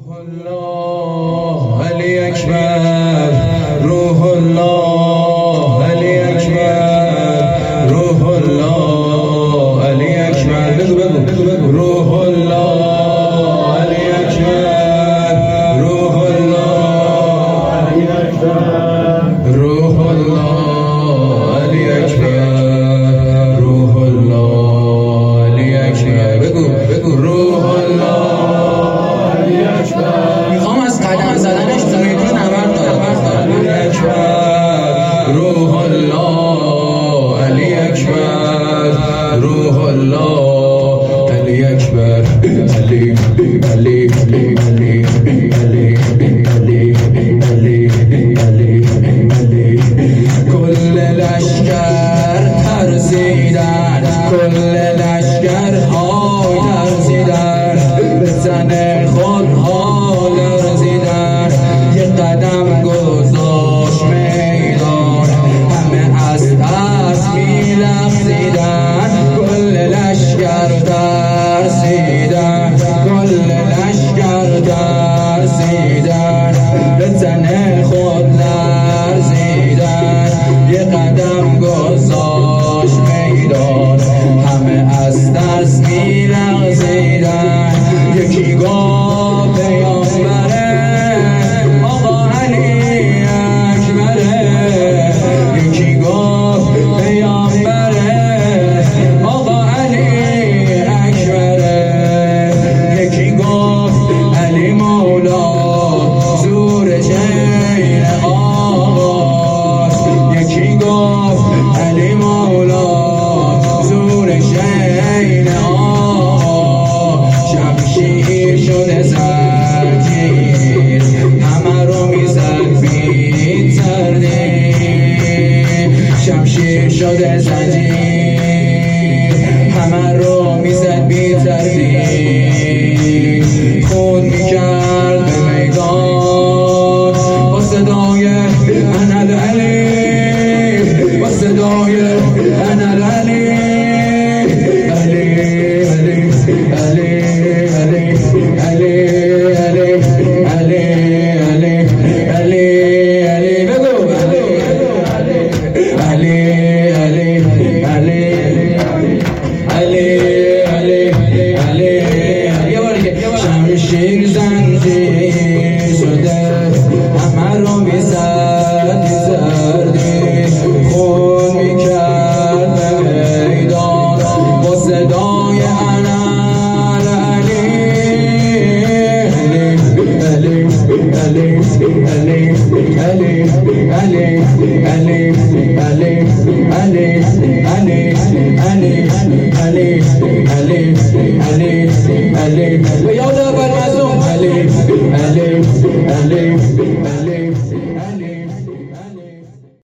الله علی اکبر، روح الله علی اکبر، روح الله علی اکبر. بگو روح الله علی اکبر، روح الله علی اکبر، روح الله علی اکبر، روح الله علی اکبر. بگو روح الله. میخوام از قدم زدنش میتون نبرد دارم. روح الله علی اکبر، روح الله علی اکبر. علی علی علی علی علی علی علی علی علی. کل لشکر ترسیدن، کل لشکر های ترسیدن، به زن خودها لرزیدن. یه قدم گذاشت میدان، همه از ترس میلغزیدن. کل لشکر ترسیدن، کل لشکر ترسیدن، به زن خود لرزیدن. یه قدم گذاشت میدان، همه از ترس میلغزیدن. یکی گفت پیامبره آقا علی اکبره، یکی گفت پیامبره آقا علی اکبره، یکی گفت علی مولا زور چین آقا، یکی گفت علی مولا زور چین آقا. شمشیر شده زنجیر، همه رو میزد بی تردید. شمشیر شده زنجیر، همه رو میزد بی تردید. خون میکرد به میدان با صدای انالعلی، با صدای انالعلی. علی علی علی علی علی علی علی علی علی علی. بگو علی علی علی علی علی علی. یه بار دیگه. شمشیر زنجیر شده، همه رو میزد میزردی. خون میکرد به میدان با صدای انالعلی. علی علی علی علی علی علی علی علی علی علی علی علی علی علی. و یاد بر مظلوم علی علی علی علی.